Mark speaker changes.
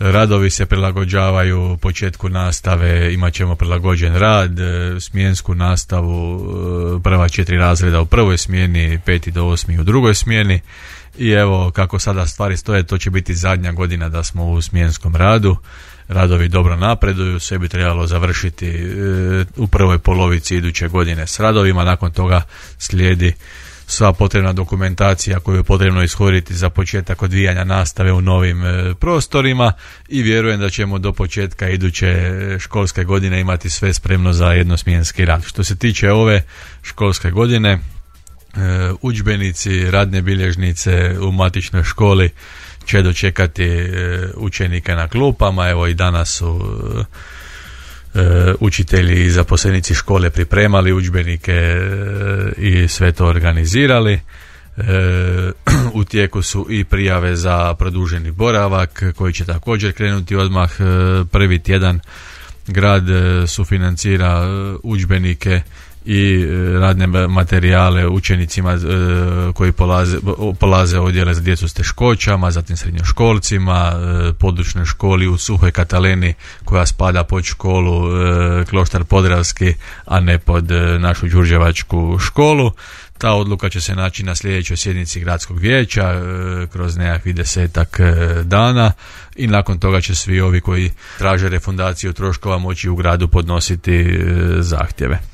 Speaker 1: Radovi se prilagođavaju početku nastave, imat ćemo prilagođen rad, smjensku nastavu, prva 4 razreda u prvoj smjeni, 5. do 8. u drugoj smjeni. I evo kako sada stvari stoje, to će biti zadnja godina da smo u smjenskom radu. Radovi dobro napreduju, sve bi trebalo završiti u prvoj polovici iduće godine s radovima. Nakon toga slijedi sva potrebna dokumentacija koju je potrebno ishoditi za početak odvijanja nastave u novim prostorima i vjerujem da ćemo do početka iduće školske godine imati sve spremno za jednosmjenski rad. Što se tiče ove školske godine, udžbenici, radne bilježnice u matičnoj školi će dočekati učenike na klupama. Evo i danas su učitelji i zaposlenici škole pripremali udžbenike i sve to organizirali. U tijeku su i prijave za produženi boravak koji će također krenuti odmah. Prvi tjedan grad sufinancira udžbenike i radne materijale učenicima koji polaze odjele za djecu s teškoćama, zatim srednjoškolcima, područnoj školi u Suhoj Kataleni koja spada pod školu Kloštar Podravski, a ne pod našu đurđevačku školu. Ta odluka će se naći na sljedećoj sjednici gradskog vijeća kroz nekakvih 10-ak dana i nakon toga će svi ovi koji traže refundaciju troškova moći u gradu podnositi zahtjeve.